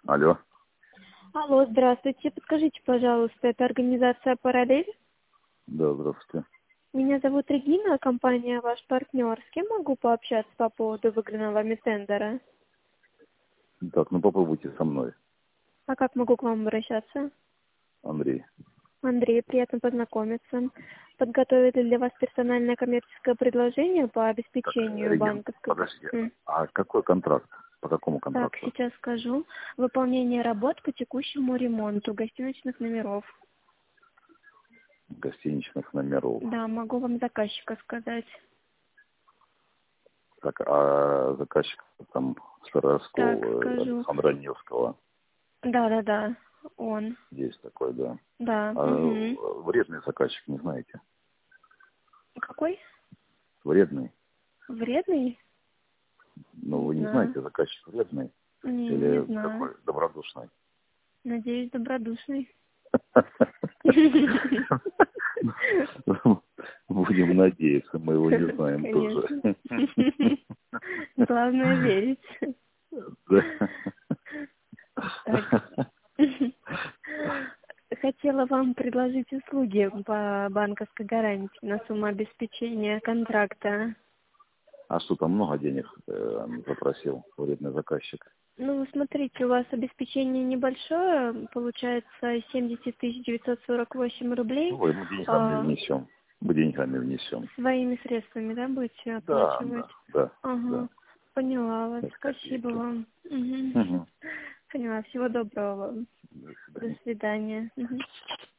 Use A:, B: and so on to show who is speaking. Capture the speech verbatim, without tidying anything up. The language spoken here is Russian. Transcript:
A: Алло.
B: Алло, здравствуйте. Подскажите, пожалуйста, это организация «Параллель»?
A: Да, здравствуйте.
B: Меня зовут Регина, компания «Ваш партнер». С кем могу пообщаться по поводу выигранного вами тендера?
A: Так, ну попробуйте со мной,
B: А как могу к вам обращаться?
A: Андрей.
B: Андрей, приятно познакомиться. Подготовили для вас персональное коммерческое предложение по
A: Так,
B: обеспечению
A: Регин,
B: банковской...
A: подождите.
B: М.
A: А какой контракт? По какому
B: Так,
A: контракту?
B: сейчас скажу. Выполнение работ по текущему ремонту гостиничных номеров.
A: Гостиничных номеров.
B: Да, могу вам заказчика сказать.
A: Так, а заказчик там
B: Так,
A: Староскова,
B: скажу.
A: Александра Невского.
B: Да-да-да, он.
A: Есть такой, да.
B: Да.
A: А
B: Угу.
A: вредный заказчик, не знаете?
B: Какой?
A: Вредный?
B: Вредный?
A: Ну,
B: Не
A: вы не
B: знаю.
A: знаете, заказчик вредный?
B: Не, не
A: Или
B: знаю.
A: такой добродушный?
B: Надеюсь, добродушный.
A: Будем надеяться, мы его не знаем тоже.
B: Конечно. Главное верить.
A: Да.
B: Так. Хотела вам предложить услуги по банковской гарантии на сумму обеспечения контракта.
A: А что, там много денег э, запросил вредный заказчик?
B: Ну, смотрите, у вас обеспечение небольшое, получается семьдесят тысяч девятьсот сорок восемь рублей.
A: Ой, мы деньгами
B: А,
A: внесем. Мы деньгами внесем.
B: своими средствами, да, будете
A: Да,
B: оплачивать?
A: да, да, да.
B: Ага, поняла вас.
A: Это
B: Спасибо
A: копейки.
B: вам. Мгм.
A: Угу.
B: Поняла. Всего доброго вам.
A: До
B: До
A: свидания.
B: свидания. Мгм.